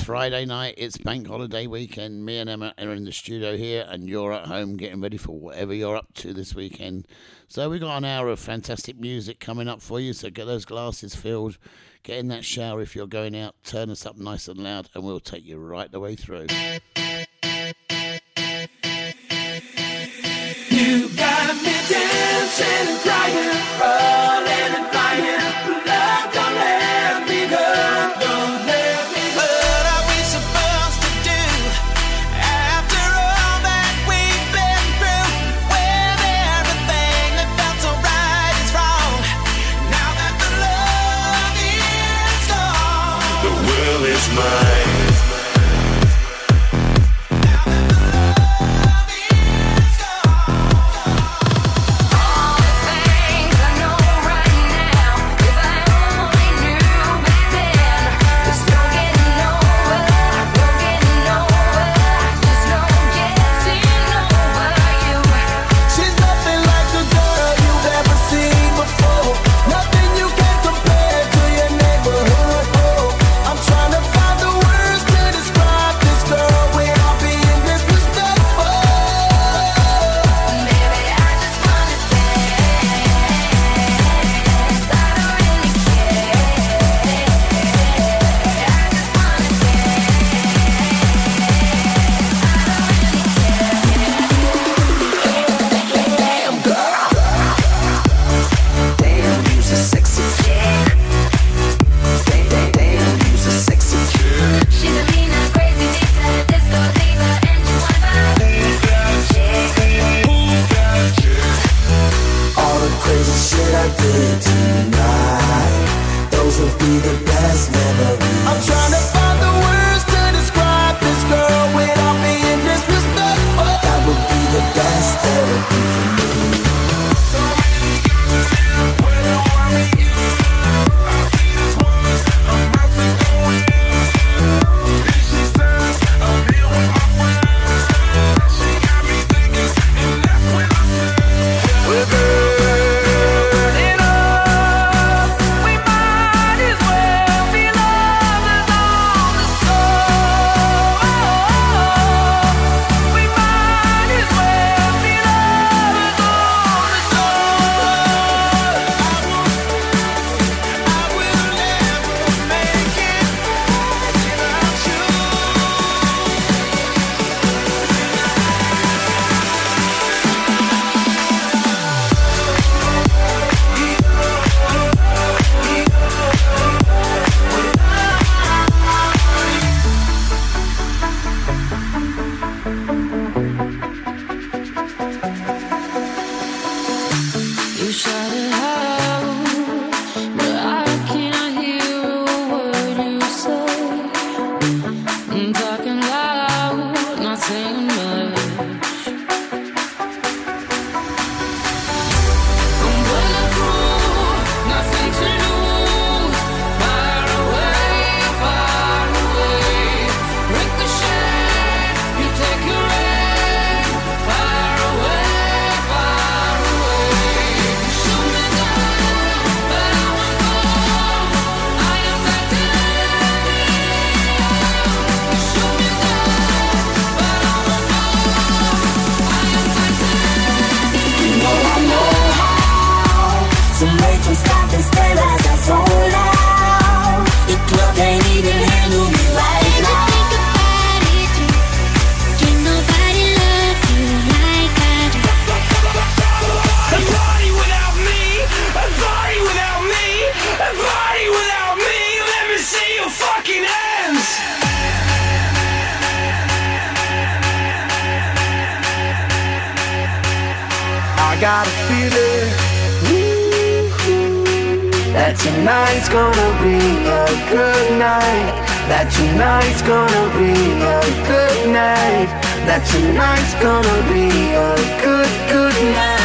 Friday night. It's bank holiday weekend. Me and Emma are in the studio here, and you're at home getting ready for whatever you're up to this weekend. So we got an hour of fantastic music coming up for you. So get those glasses filled. Get in that shower if you're going out. Turn us up nice and loud, and we'll take you right the way through. You got me dancing and crying, rolling and flying. Love, don't let me go, don't let me go. What are we supposed to do after all that we've been through? When everything that felt so right is wrong. Now that the love is gone, the world is mine. I got a feeling that tonight's gonna be a good night. That tonight's gonna be a good night. That tonight's gonna be a good night.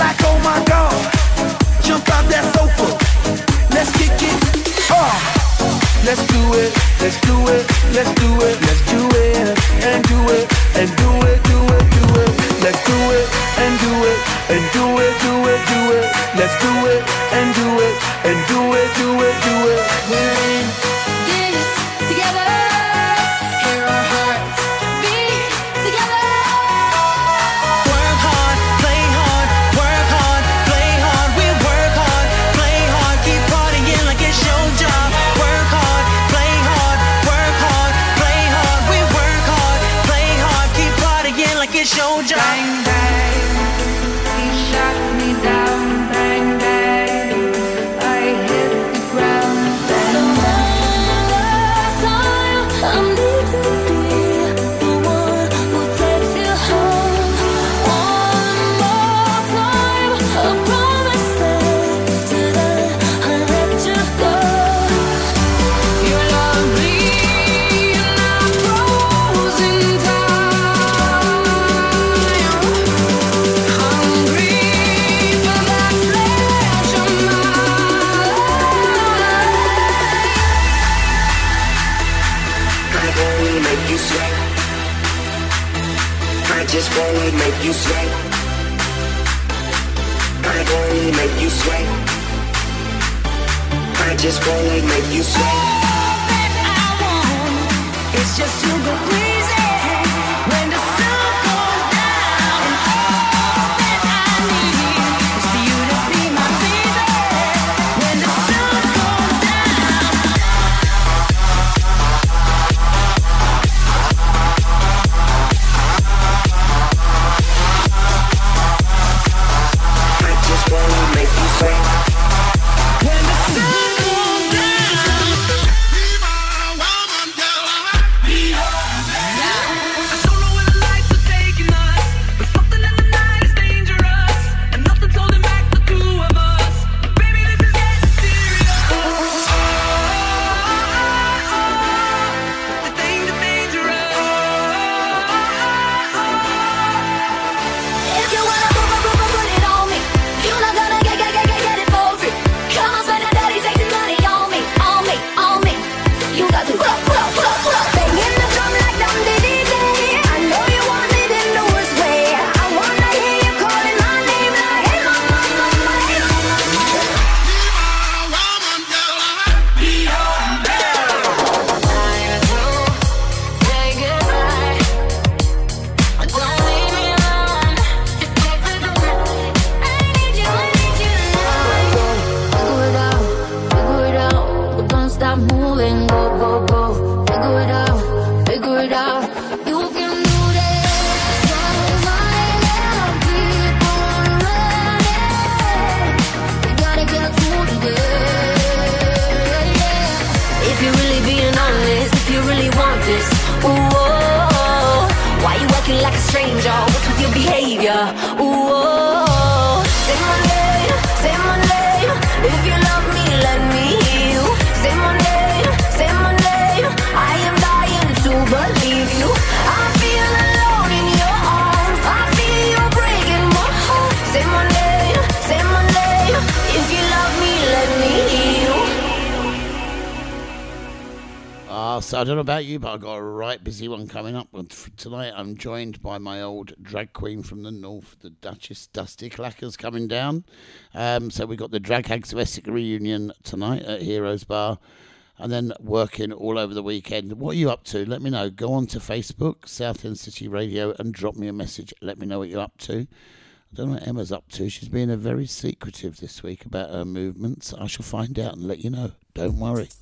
Jump out that sofa, let's kick it. do it, let's do it, let's do it, let's do it, and do it, and do it, do it, do it. Let's do it, and do it, and do it, do it, do it. Let's do it, and do it, and do it, do it, do it. We're in this together. Hear our hearts beat together. Work hard, play hard, work hard, play hard. We work hard, play hard, keep partying like it's your job. Work hard, play hard, work hard, play hard. We work hard, play hard, keep partying like it's your job. Bang bang, he shot me down. Bang bang, I hit the ground. Bang bang. I need to be the one who takes you home. One more time, I promise that till then I'll let you go. You love me and I'm frozen time. Hungry for that flesh of mine. I wanna make you sweat. I just wanna make you sweat. I wanna make you sweat. I just wanna make you sweat. That I want is just to go crazy when the sun goes down. All that I need is for you to be my baby when the sun goes down. I just wanna make you sweat. When the sun goes down. I don't know where the lights are taking us, but something in the night is dangerous, and nothing's holding back the two of us. Baby, this is getting serious. The things are dangerous. If you wanna put it on me, you're not gonna get it for free. Come on, spend a daddy, take some money on me, on me, on me. You got to pull up, banging the drum like dum diddy day. I know you want it in the worst way. I wanna hear you calling my name like, hey mama, mama, hey mama. Time to say goodbye. Don't leave me alone. Just stay for the night. I need you tonight. Figure it out, but don't stop moving. Go, go, go. Figure it out, figure it out. You can do this. So my love, keep on running. We gotta get through today. If you're really being honest, if you really want this, ooh, oh, why you acting like a stranger? What's with your behavior? Ooh, oh, say my name, say my name. If you love me, let me hear you. Say my name, say my name. I am dying to believe you. I feel alone in your arms. I feel you breaking my heart. Say my name, say my name. If you love me, let me hear you. So I don't know about you, but I've got a right busy one coming up. And tonight I'm joined by my old drag queen from the north, the Duchess Dusty Clackers, coming down. So we've got the Drag Hags of Essex reunion tonight at Heroes Bar, and then working all over the weekend. What are you up to? Let me know. Go on to Facebook, Southend City Radio, and drop me a message. Let me know what you're up to. I don't know what Emma's up to. She's being very secretive this week about her movements. I shall find out and let you know. Don't worry.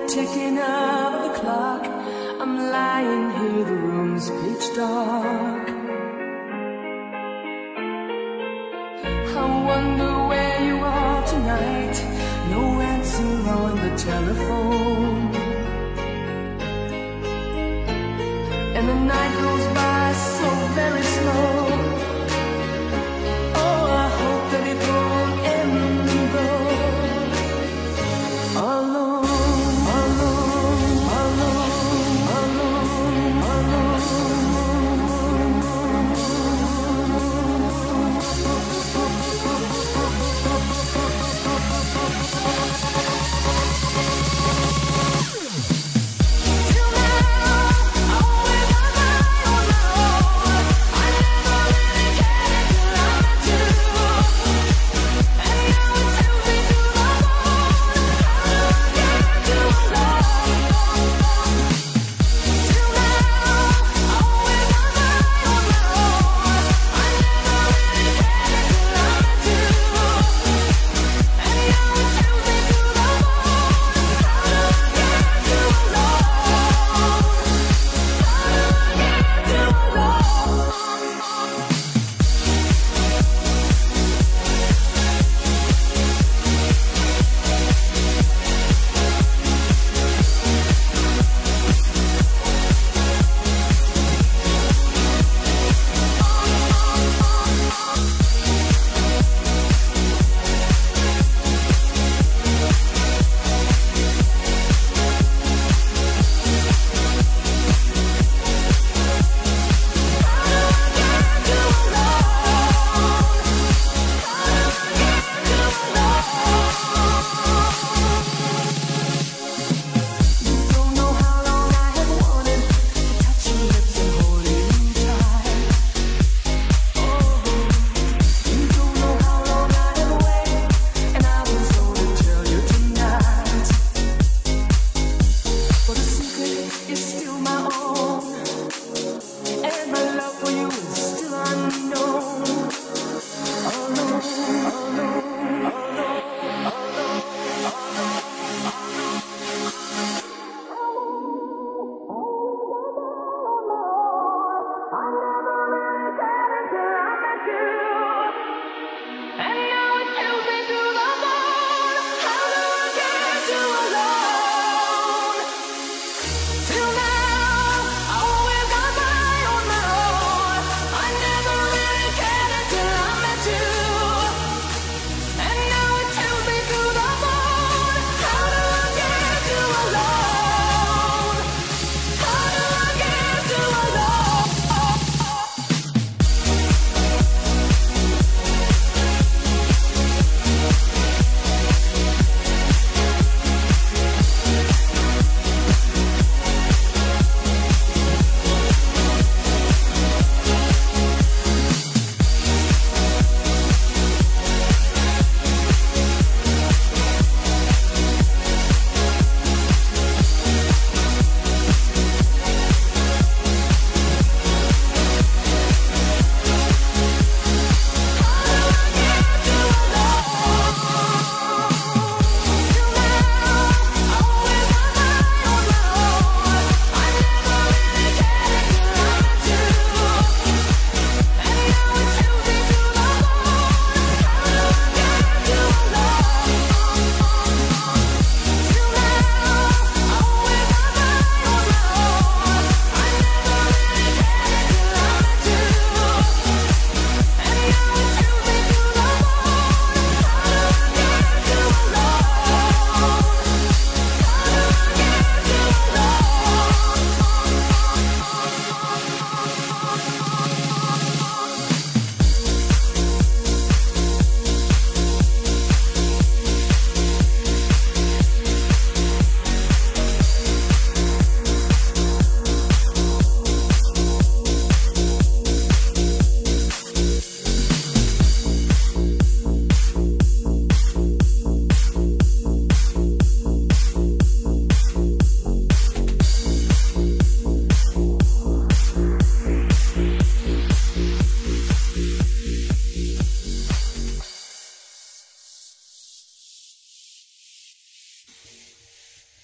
ticking of the clock. I'm lying here, the room's pitch dark. I wonder where you are tonight. No answer on the telephone. And the night goes by so very slow. Oh, I hope that it won't end though. Alone, alone, alone, alone, alone.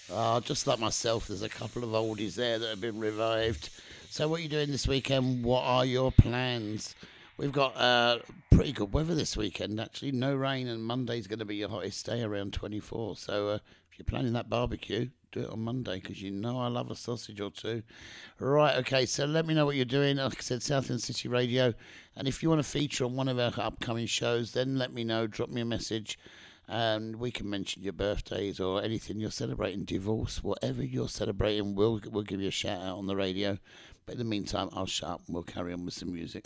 Just like myself, there's a couple of oldies there that have been revived. So what are you doing this weekend? What are your plans? We've got pretty good weather this weekend, actually. No rain, and Monday's going to be your hottest day, around 24. So if you're planning that barbecue, do it on Monday, because you know I love a sausage or two. Right, okay, so let me know what you're doing. Like I said, Southend City Radio. And if you want to feature on one of our upcoming shows, then let me know. Drop me a message. And we can mention your birthdays or anything you're celebrating, divorce, whatever you're celebrating, we'll give you a shout out on the radio. But in the meantime, I'll shut up and we'll carry on with some music.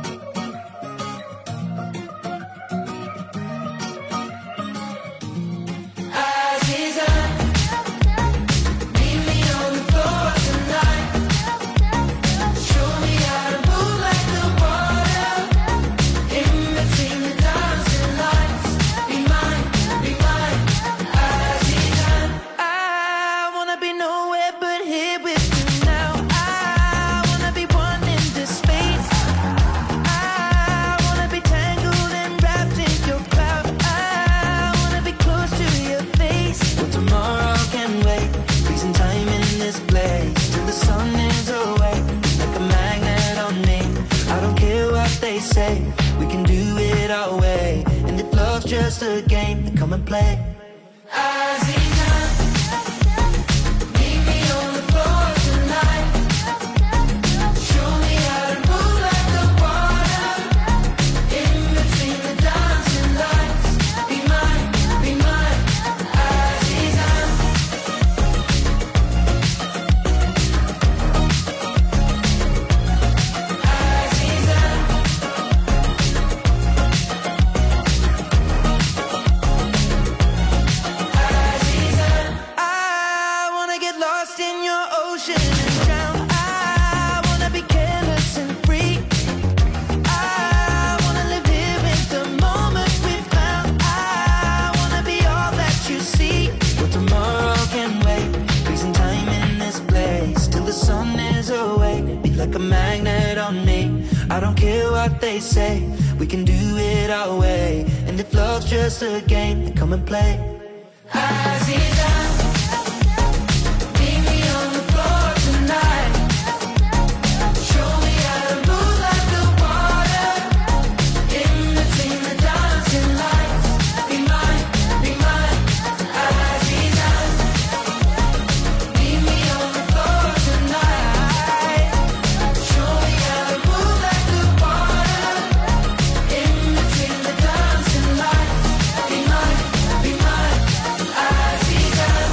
We can do it our way, and if love's just a game, then come and play. Meet me on the floor tonight. Show me how to move like the water. In between the dancing lights. Be mine, Azizan. Like a magnet on me. I don't care what they say, we can do it our way. And if love's just a game, then come and play. Azizan, meet me on the floor tonight. Show me how to move like the water. In between the dancing lights. Be mine, Azizan. Meet me on the floor tonight. Show me how to move like the water. In between the dancing lights. Be mine, Azizan.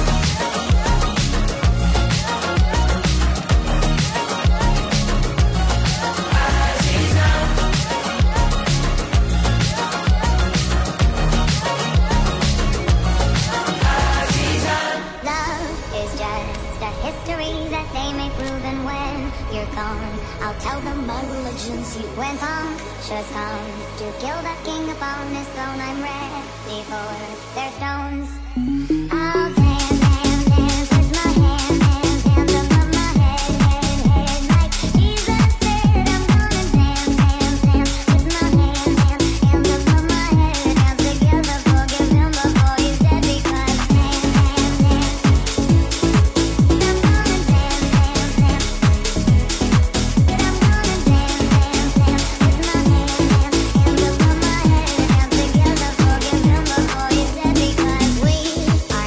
Love is just a history that they may prove, and when you're gone, I'll tell them my religion's you. When punctures come to kill the king upon his throne, I'm ready for their stones. I'll dance, dance, dance with my hands above my head, like Jesus said. I'm gonna dance, dance, dance with my hands above my head. Dance together, forgive him before he's dead, because dance, dance, dance. I'm gonna dance, dance, dance. I'm gonna dance, dance, dance with my hands above my head. Dance together, forgive him before he's dead, because we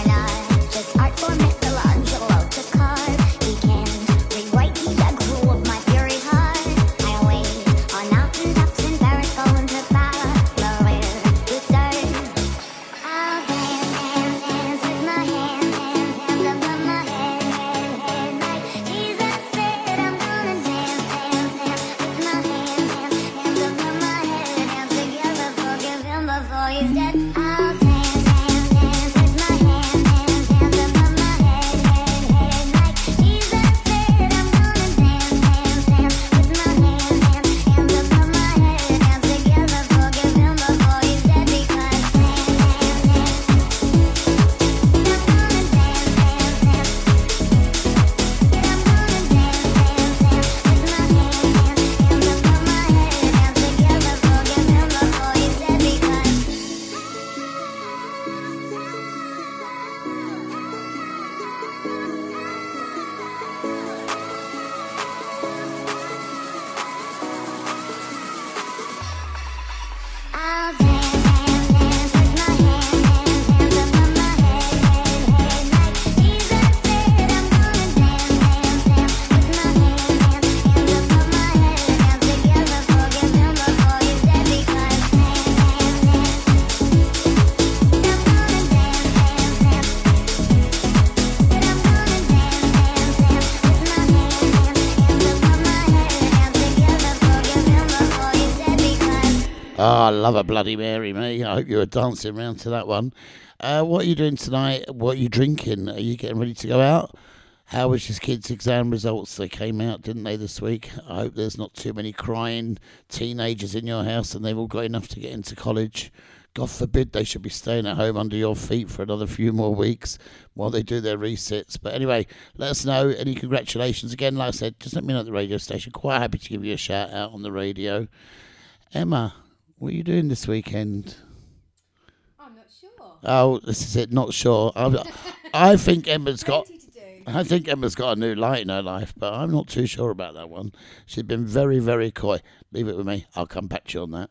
I love a Bloody Mary, me. I hope you were dancing around to that one. What are you doing tonight? What are you drinking? Are you getting ready to go out? How was your kids' exam results? They came out, didn't they, this week? I hope there's not too many crying teenagers in your house and they've all got enough to get into college. God forbid they should be staying at home under your feet for another few more weeks while they do their resits. But anyway, let us know. Any congratulations. Again, like I said, just let me know at the radio station. Quite happy to give you a shout out on the radio. Emma, what are you doing this weekend? I'm not sure. Oh, this is it. Not sure. I think Emma's got... Plenty to do. I think Emma's got a new light in her life, but I'm not too sure about that one. She's been very, very coy. Leave it with me. I'll come back to you on that.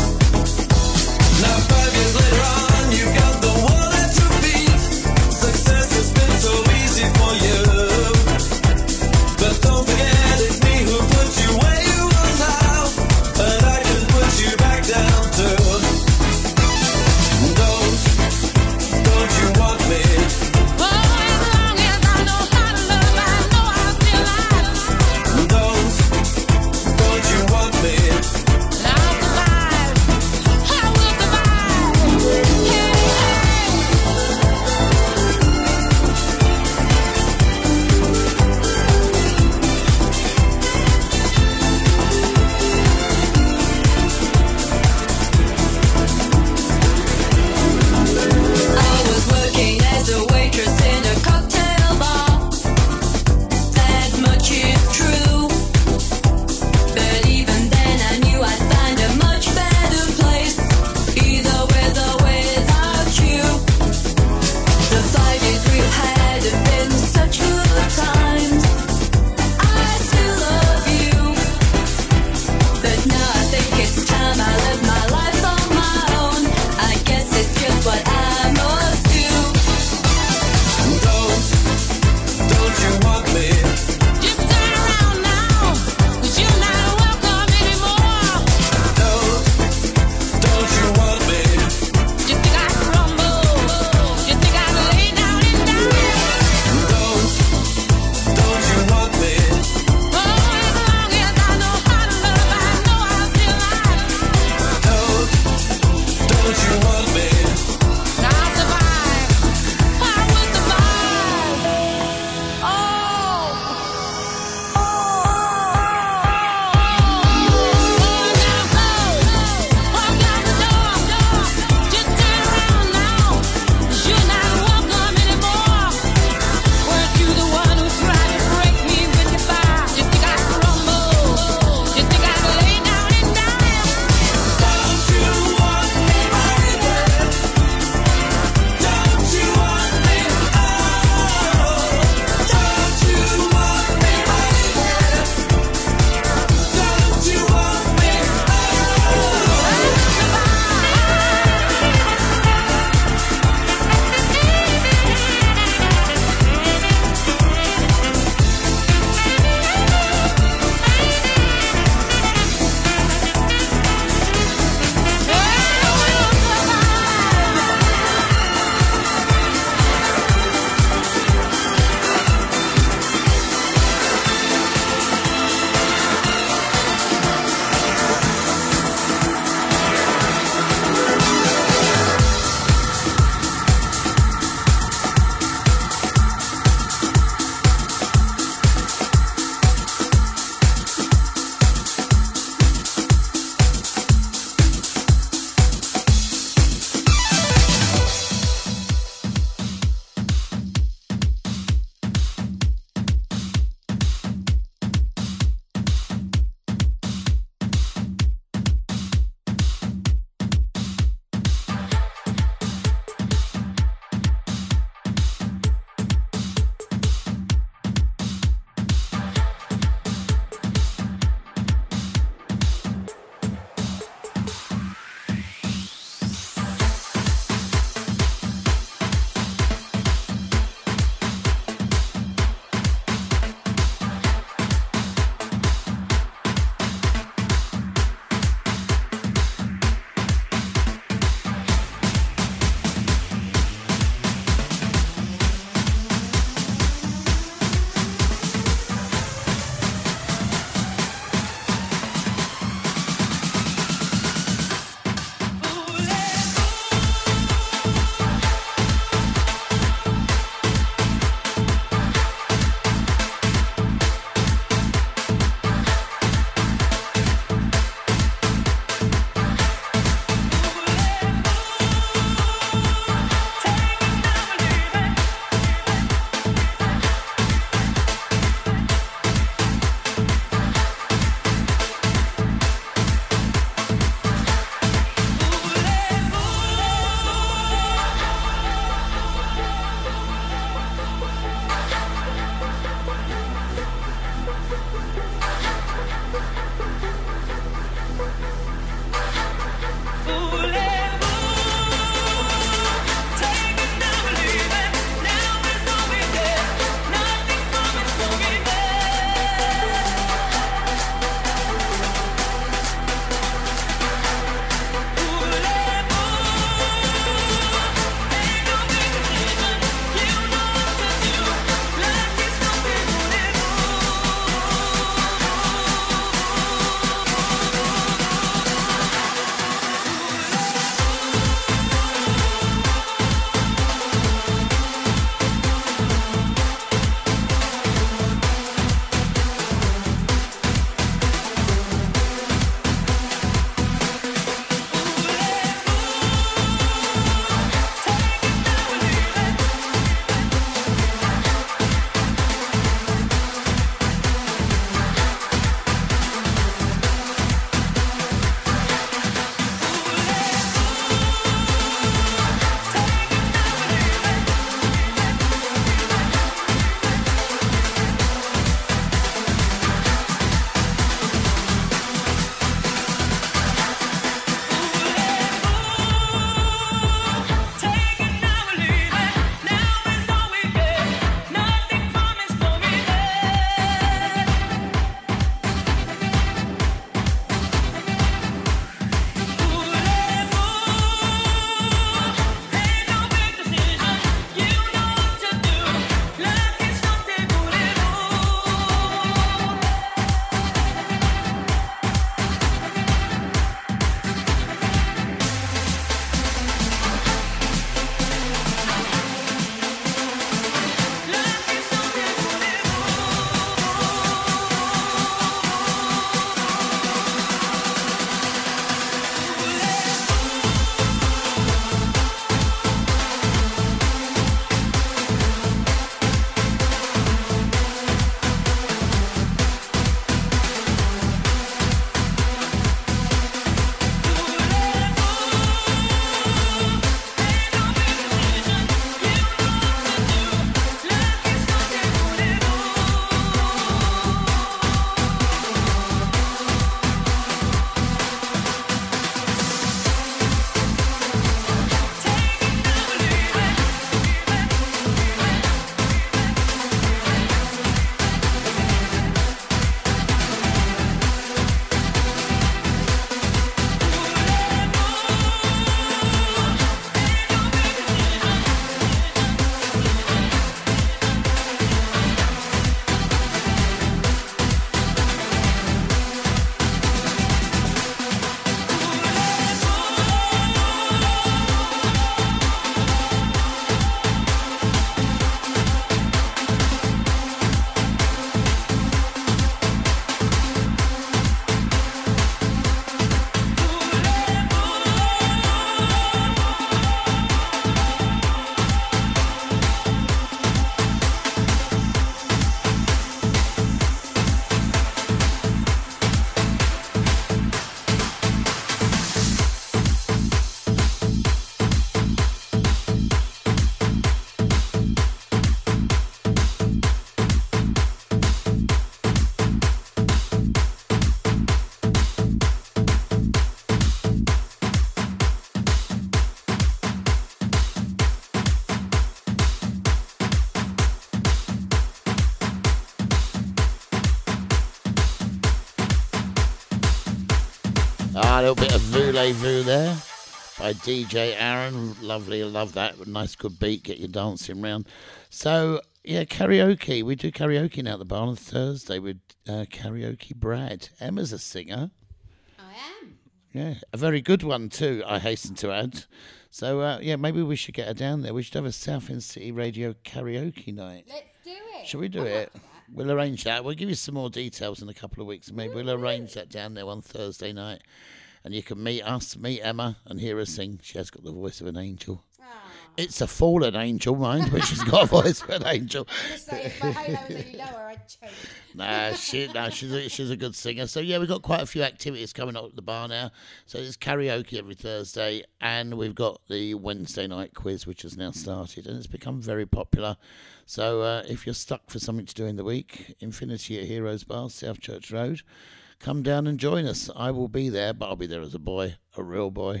A little bit of Voulez-Vous there by DJ Aaron. Lovely, I love that. Nice, good beat, get you dancing round. So, yeah, karaoke. We do karaoke now at the bar on Thursday with Karaoke Brad. Emma's a singer. I am. Yeah, a very good one too, I hasten to add. So, yeah, maybe we should get her down there. We should have a Southend City Radio karaoke night. Let's do it. Shall we do it? We'll arrange that. We'll give you some more details in a couple of weeks. Maybe we'll arrange that down there on Thursday night. And you can meet us, meet Emma, and hear her sing. She has got the voice of an angel. It's a fallen angel, mind, but she's got a voice of an angel. Just say if my halo was any lower, I'd choke. She's a good singer. So, yeah, we've got quite a few activities coming up at the bar now. So there's karaoke every Thursday, and we've got the Wednesday night quiz, which has now started, and it's become very popular. So if you're stuck for something to do in the week, Infinity at Heroes Bar, South Church Road, come down and join us. I will be there, but I'll be there as a boy, a real boy.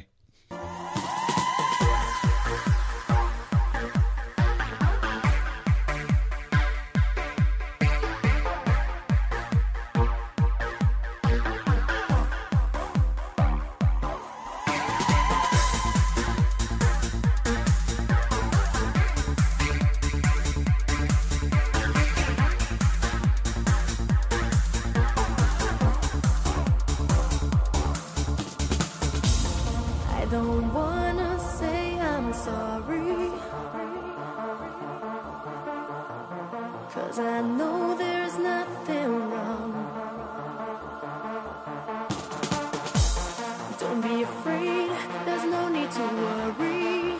Don't wanna say I'm sorry, 'cause I know there's nothing wrong. Don't be afraid, there's no need to worry,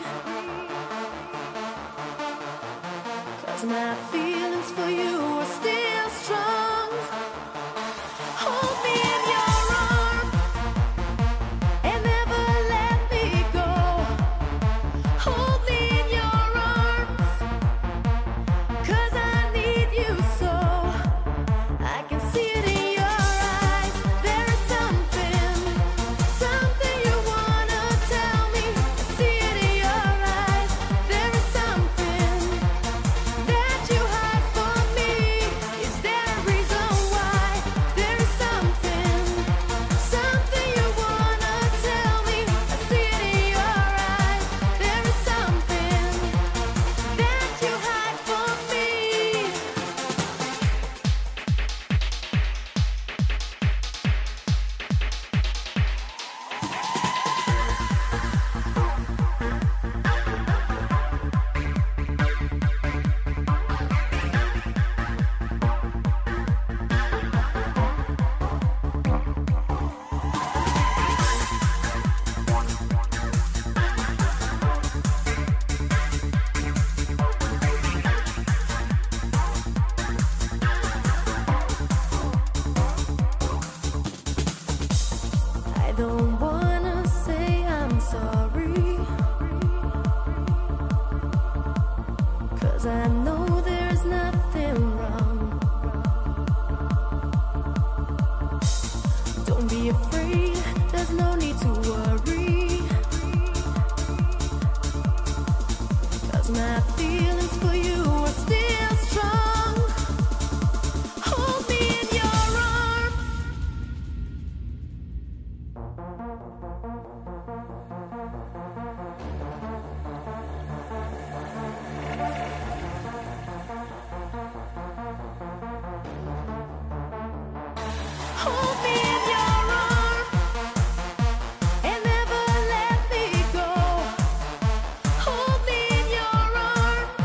'cause my feelings for you are still strong. Hold me in your arms and never let me go. Hold me in your arms, 'cause I need you so. I can see it in your eyes. There is something you wanna tell me. I see it in your eyes. There is something that you hide from me. Is there a reason why? There is something you wanna tell me. I see it in your eyes. There is something that you hide from me. I don't wanna say I'm sorry, 'cause I know there's nothing wrong. Don't be afraid, there's no need to worry, 'cause my feelings for you are still strong. Hold me in your arms. Hold me in your arms and never let me go. Hold me in your arms,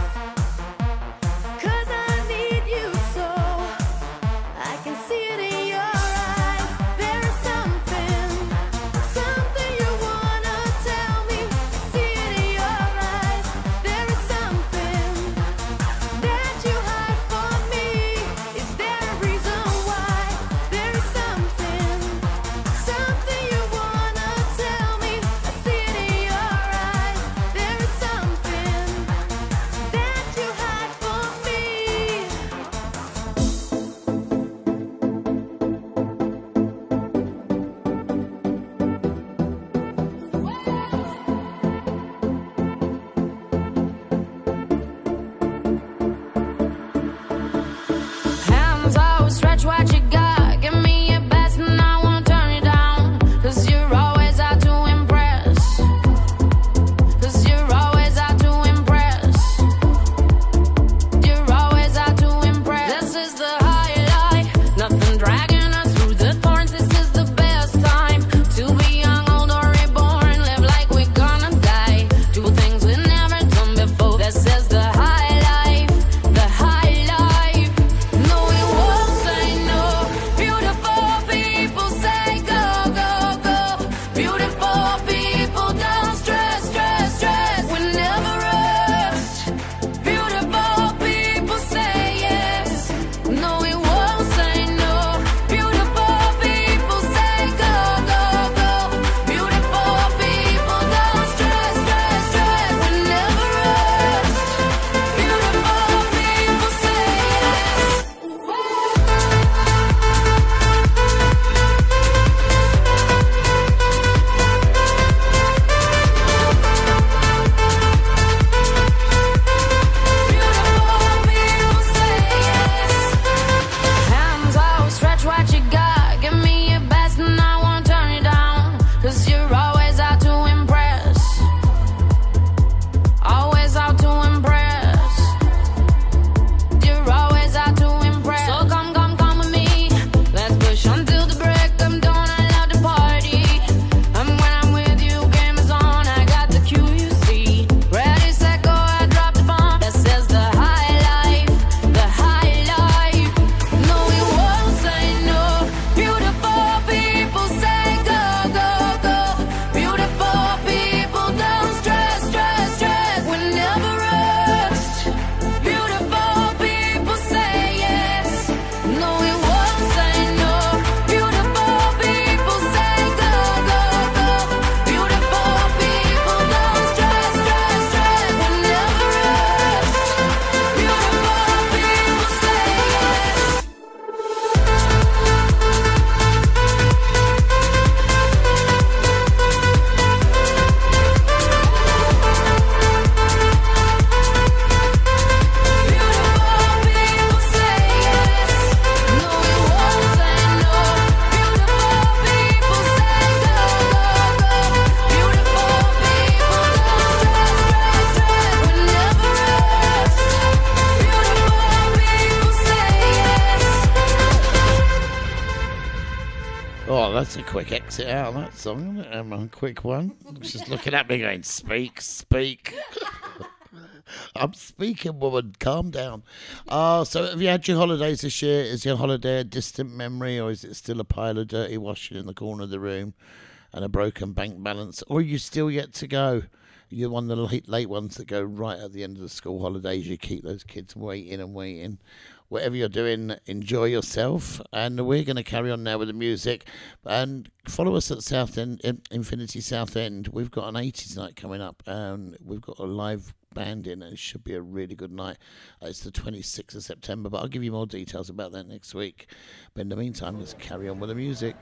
that's a quick exit out of that song, isn't it? A quick one. She's looking at me going, speak, speak. I'm speaking, woman. Calm down. So have you had your holidays this year? Is your holiday a distant memory, or is it still a pile of dirty washing in the corner of the room and a broken bank balance? Or are you still yet to go? You're one of the late ones that go right at the end of the school holidays. You keep those kids waiting and waiting. Whatever you're doing, enjoy yourself. And we're going to carry on now with the music. And follow us at Southend, Infinity Southend. We've got an 80s night coming up. And we've got a live band in. And it should be a really good night. It's the 26th of September. But I'll give you more details about that next week. But in the meantime, let's carry on with the music.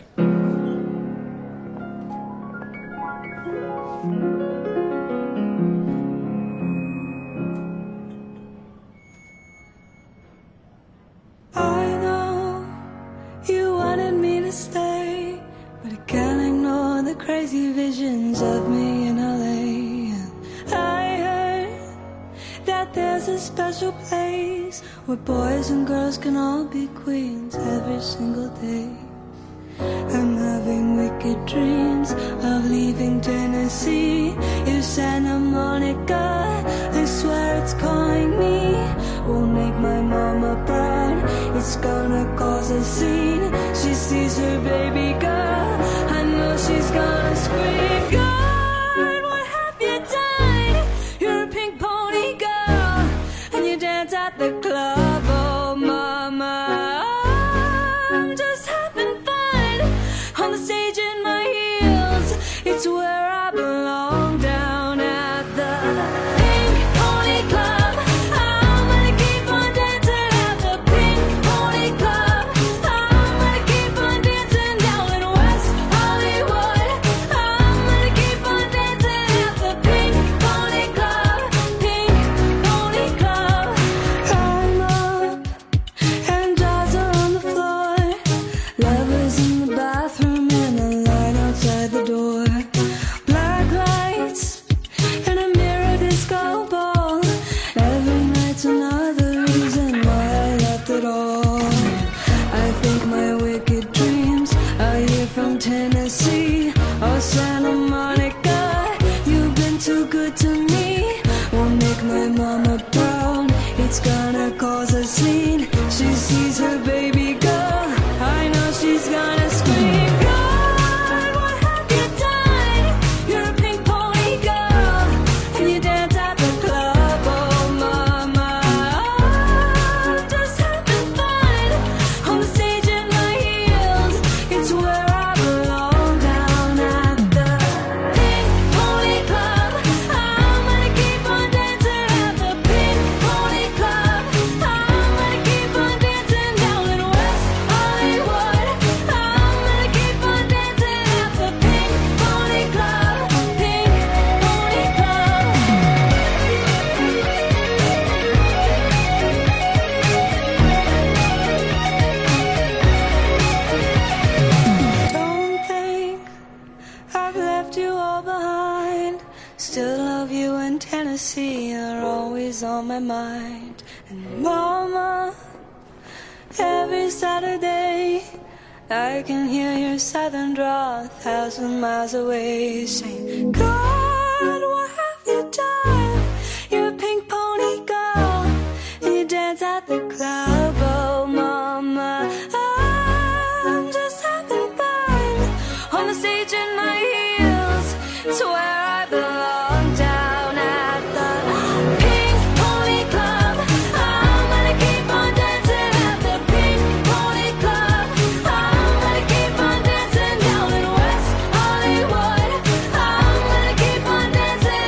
I know you wanted me to stay, but I can't ignore the crazy visions of me in LA. And I heard that there's a special place where boys and girls can all be queens every single day. I'm having wicked dreams of leaving Tennessee. If Santa Monica, I swear it's calling me, will make my mama proud. It's gonna cause a scene. She sees her baby girl, I know she's gonna scream. God, what have you done? You're a pink pony girl, and you dance at the club. Oh mama, I'm just having fun on the stage in my heels. It's where I belong, down at the Pink Pony Club. I'm gonna keep on dancing at the Pink Pony Club. I'm gonna keep on dancing down in West Hollywood. I'm gonna keep on dancing at the Pink Pony Club. Pink Pony Club. I'm up and dolls are on the floor. Lovers in the bathroom and a line outside the door. Black lights and a mirror disco ball. Every night's another reason why I left it all. I think my wicked dreams are here from Tennessee or Santa Monica. You've been too good to me, won't make my mama proud. It's gonna cause a scene. She sees her baby girl, I know she's gonna scream. God, what have you done? You're a pink pony girl, and you dance at the club. Oh mama, I'm just having fun on the stage in my heels. It's where I belong, down at the Pink Pony Club. I'm gonna keep on dancing at the Pink Pony Club. I'm gonna keep on dancing down in West Hollywood. I'm gonna keep on dancing at the Pink Pony Club. Pink Pony Club. Don't think I've left you all behind. Still love you, and Tennessee are always on my mind. And mama, every Saturday I can hear your southern drawl 1,000 miles away, saying, God, what have you done? You're a pink pony girl, and you dance at the club. Oh mama, I'm just having fun on the stage in my heels. It's where I belong, down at the Pink Pony Club. I'm gonna keep on dancing at the Pink Pony Club. I'm gonna keep on dancing down in West Hollywood. I'm gonna keep on dancing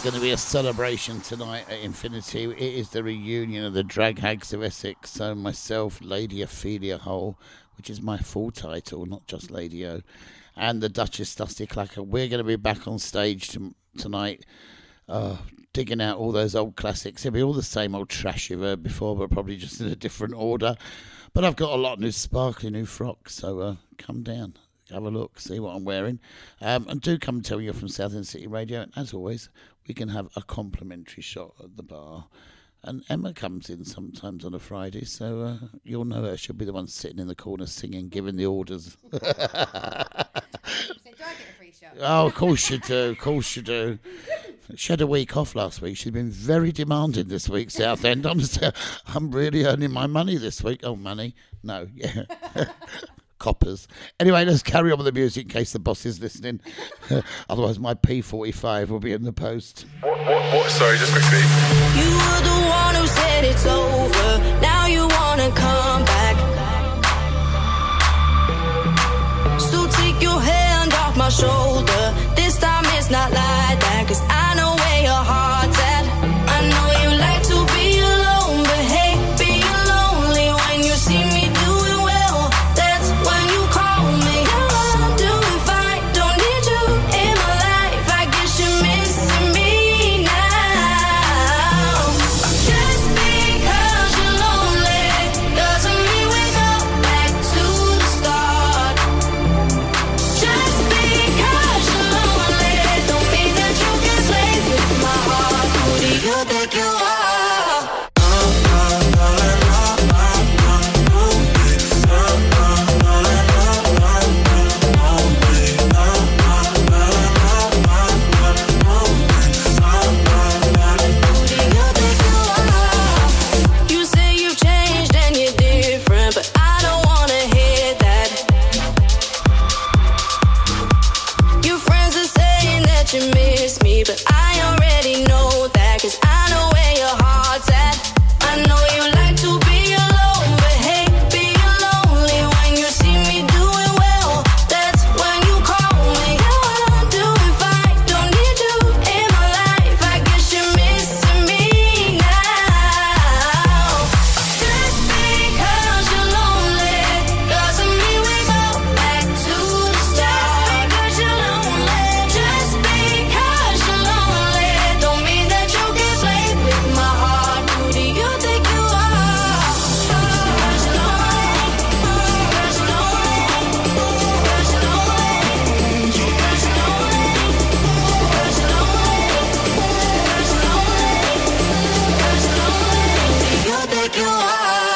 going to be a celebration tonight at Infinity. It is the reunion of the Drag Hags of Essex. So myself, Lady Ophelia Hole, which is my full title, not just Lady O, and the Duchess Dusty Clacker. We're going to be back on stage tonight, digging out all those old classics. It'll be all the same old trash you've heard before, but probably just in a different order. But I've got a lot of new sparkly new frocks, so come down. Have a look, see what I'm wearing. And do come and tell me you're from Southend City Radio. And as always, we can have a complimentary shot at the bar. And Emma comes in sometimes on a Friday, so you'll know her. She'll be the one sitting in the corner singing, giving the orders. So do I get a free shot? Oh, of course you do. Of course you do. She had a week off last week. She's been very demanding this week, Southend. I'm really earning my money this week. Oh, money? No, yeah. Coppers. Anyway, let's carry on with the music in case the boss is listening. Otherwise, my P45 will be in the post. What? Sorry, just quickly. You were the one who said it's over. Now you wanna come back. So take your hand off my shoulder. This time it's not like that, 'cause I know where your heart's at. I know you like to be alone, but hey, being lonely when you see me doing well, that's when you call me. Yeah, I'm doing fine, don't need you in my life. I guess you're missing me now. Just because you're lonely doesn't mean we go back to the start. Just because you're lonely don't mean that you can play with my heart. Who do you think you are? You say you've changed and you're different, but I don't wanna hear that. Your friends are saying that you miss me, but I already know that, 'cause I know where your heart's at. I know you like to be alone, but hey, being lonely when you see me doing well, that's when you call me. Yeah, I'm doing fine, don't need you in my life. I guess you're missing me now. Just because you're lonely doesn't mean we go back to the start. Just because you're lonely, just because you're lonely don't mean that you can play with my heart. Who do you think you are? Just because you're lonely, just because you're lonely, just because you're lonely, just because you're lonely, just because you're lonely, just because you're lonely, just because you're lonely. Who do you think you are?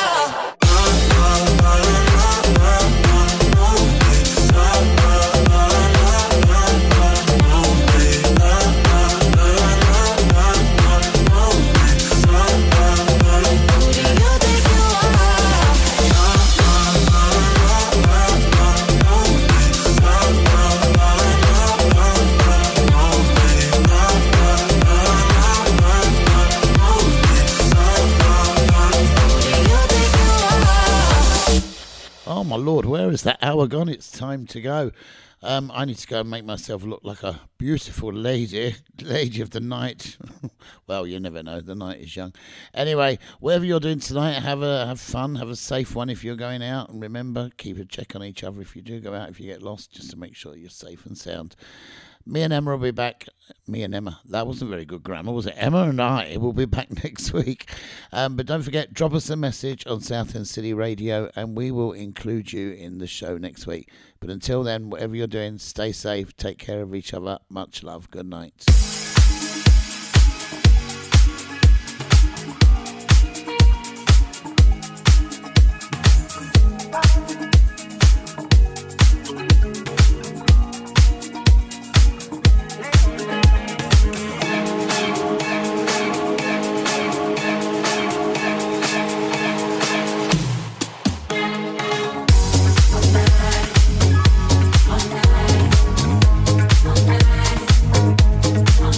Oh, my Lord, where is that hour gone? It's time to go. I need to go and make myself look like a beautiful lady of the night. Well, you never know. The night is young. Anyway, whatever you're doing tonight, have fun. Have a safe one if you're going out. And remember, keep a check on each other if you do go out, if you get lost, just to make sure you're safe and sound. Me and Emma will be back. Me and Emma. That wasn't very good grammar, was it? Emma and I will be back next week. But don't forget, drop us a message on Southend City Radio and we will include you in the show next week. But until then, whatever you're doing, stay safe, take care of each other. Much love. Good night. All night.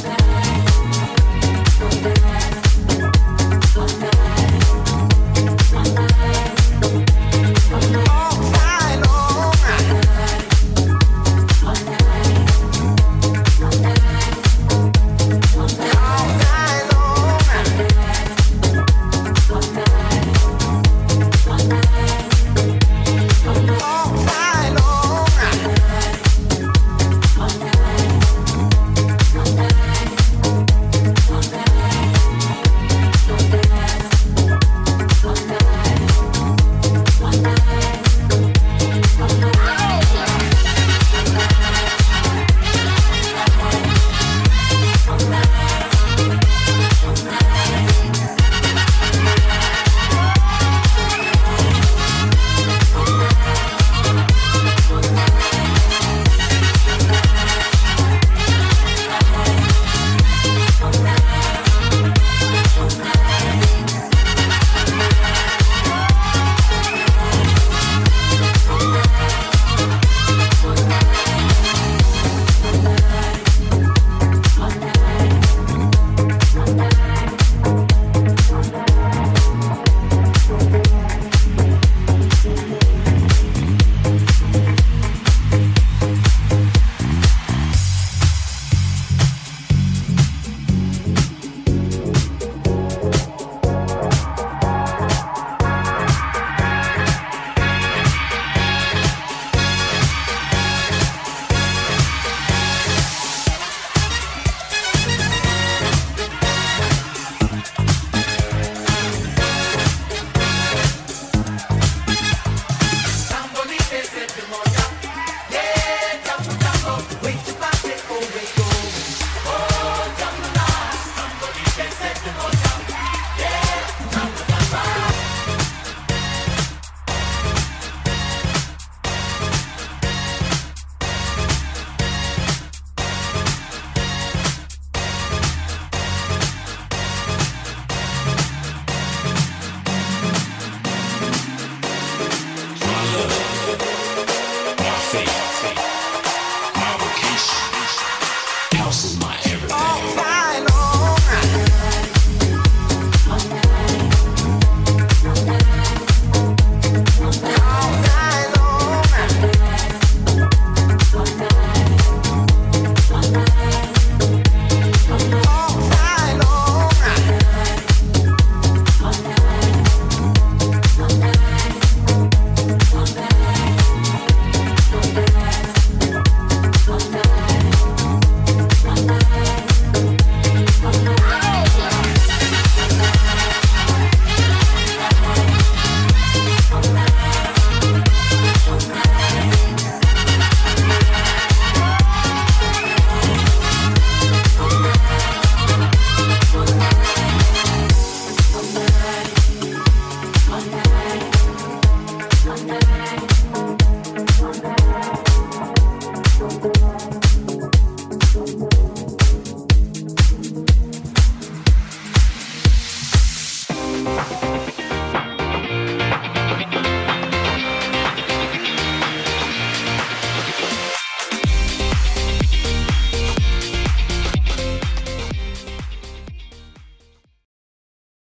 all night.